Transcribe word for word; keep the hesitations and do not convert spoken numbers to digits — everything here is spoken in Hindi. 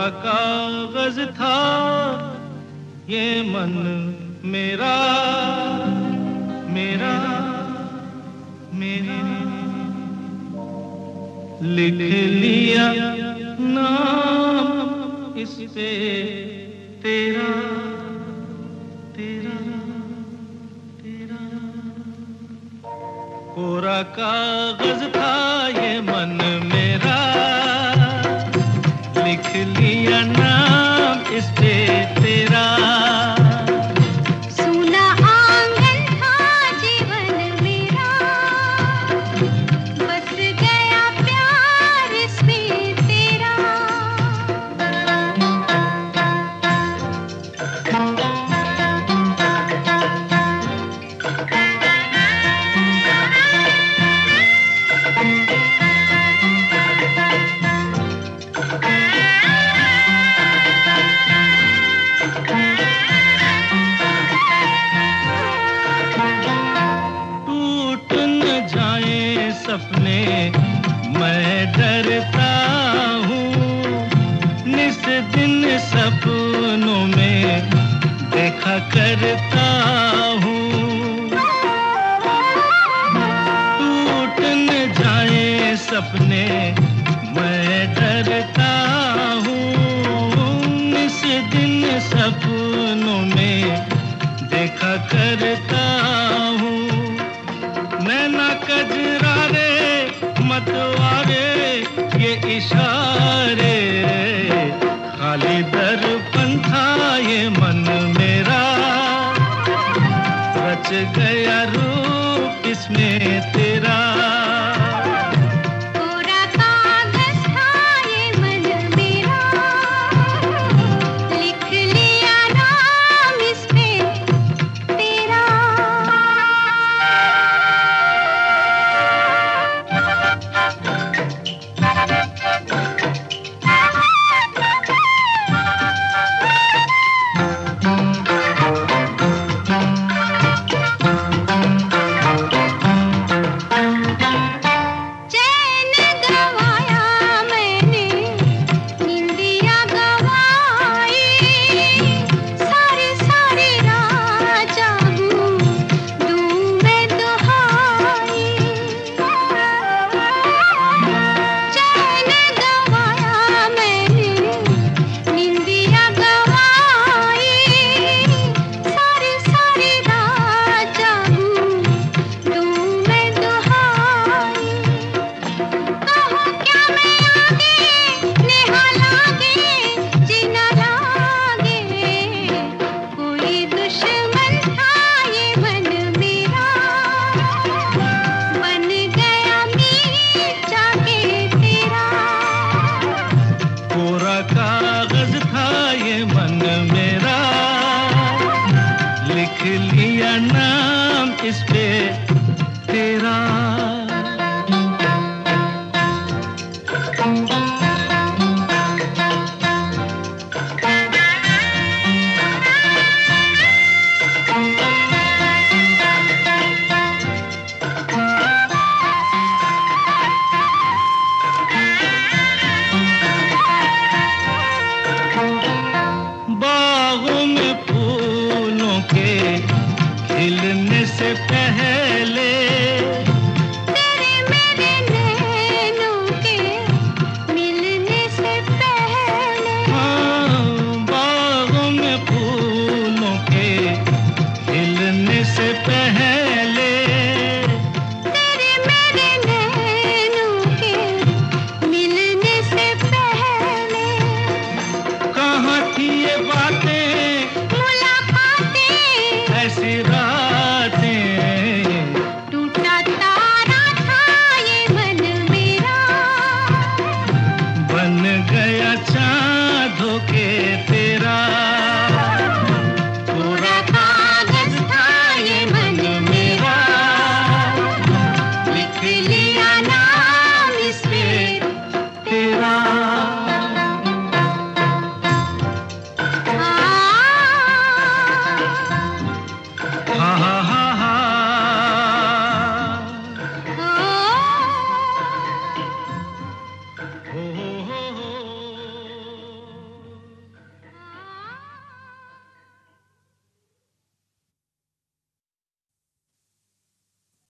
कोरा कागज था ये मन मेरा मेरा मेरा, लिख लिया नाम इस पे तेरा तेरा तेरा। कोरा कागज था ये मन मेरा, लिख लिया नाम इस पे तेरा। सूना आंगन था जीवन मेरा, बस गया प्यार इसमें तेरा। सपने मैं डरता हूँ, निस दिन सपनों में देखा करता हूँ। टूट न जाए सपने मैं डरता हूँ, निस दिन सपनों में देखा करता हूँ। नैना कजरा रे मतवारे ये इशारा